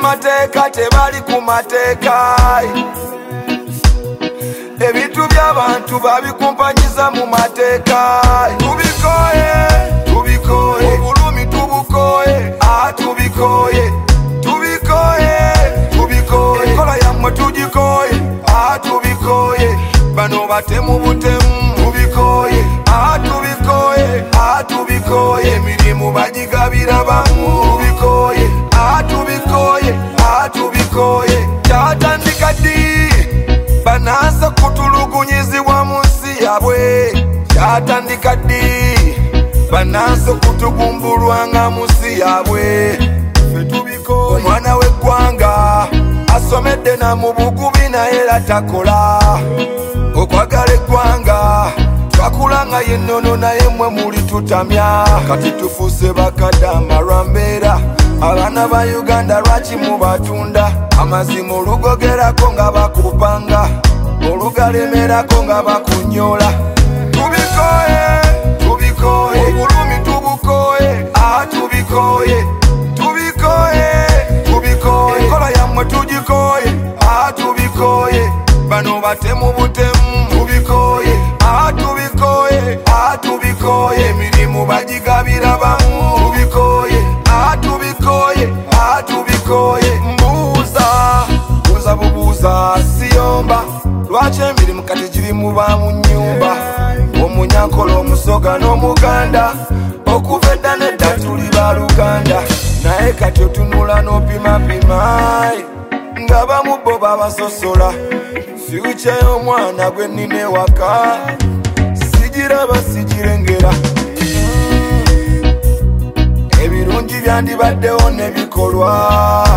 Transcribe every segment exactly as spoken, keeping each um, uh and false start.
mateeka tebali ku mateeka. Ebintu by'abantu babikumpanyiza mu mateeka. Tubikoye, tubikoye, obulumi tubukoye, ah tubikoye, tubikoye, tubikoye, enkola yammwe tugikoye, ah tubikoye, bano batemu butemu tubikoye, ah tubikoye, ah tubikoye, emirimu bagigabira bamu tubikoye, ah tubikoye, ah tubikoye, kyatandika ddi banaanza kutulugunyizibwa mu nsi yabwe, kyatandika ddi banaanza kutugumbulwanga mu nsi yabwe. Ffe tubikoye, omwana w'eggwanga asomedde na mu bugubi naye era takola okwagala eggwanga. Twakulanga yennono naye mmwe muli tutamya, kati tufuuse bakadde amalwambeera. Abaana ba Uganda lwaki mubatunda? Amazima olugogerako nga bakupanga, olugalemerako nga bakunyola. Tubikoye, tubikoye, obulumi tubukoye, ah tubikoye, tubikoye, tubikoye, enkola yammwe tugikoye, ah tubikoye, bano batemu butemu tubikoye, ah tubikoye, ah tubikoye, emirimu bagigabira bamu tubikoye, ah tubikoye, ah tubikoye. Mbuuza, buuza bubuuza siyomba, lwaki emirimu kati giri muba mu nnyumba? Omunyankola omusoga n'omuganda, okuva edda nedda tuli baluganda, naye kati otunula n'opimapima nga bamu bo babasosola. Fyuca y'omwana gwe nnina ewaka sigiraba sigirengera. Ebirungi byandibaddewo ne bikolwa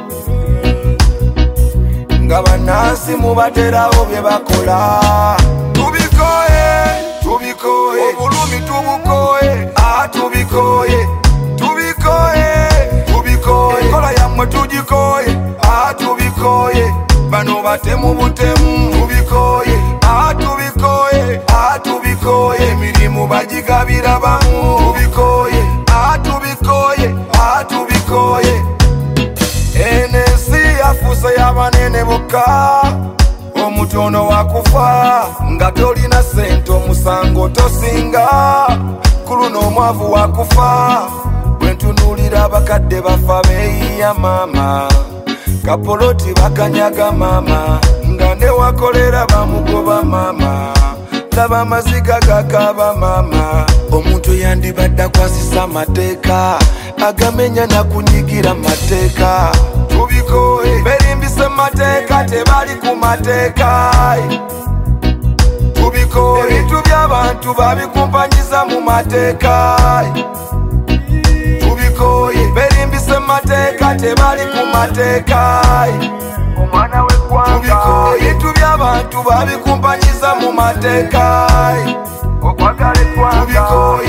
nga bannansi mubaterawo bye bakola. Tubikoye, tubikoye, obulumi tubukoye, ah tubikoye, tubikoye, tubikoye, enkola yammwe tugikoye, ah tubikoye, bano batemu butemu tubikoye, ah tubikoye, ah tubikoye, emirimu bagigabira bamu tubikoye, ah tubikoye, ah tubikoye. Eno ensi yafuuse y'abanene bokka, omutono wakufa nga tolina sente omusango tosinga, ku luno omwavu wakufa. Bwe ntunuulira abakadde bafa beeyiya maama, kapoloti bakanyaga maama, nga nde wakolera bamugoba maama, laba amaziga gakaba maama. Omuntu yandibadde akwasisa amateeka, agamenya nakunyigira mateeka. Tubikoye, berimbise mateeka tebali ku mateeka. Tubikoye, ebintu by'abantu babikumpanyiza mu mateeka. Tubikoye, berimbise mateeka tebali ku mateeka. Omwana w'eggwanga, tubikoye, ebintu by'abantu babikumpanyiza mu mateeka. Okwagala eggwanga, tubikoye,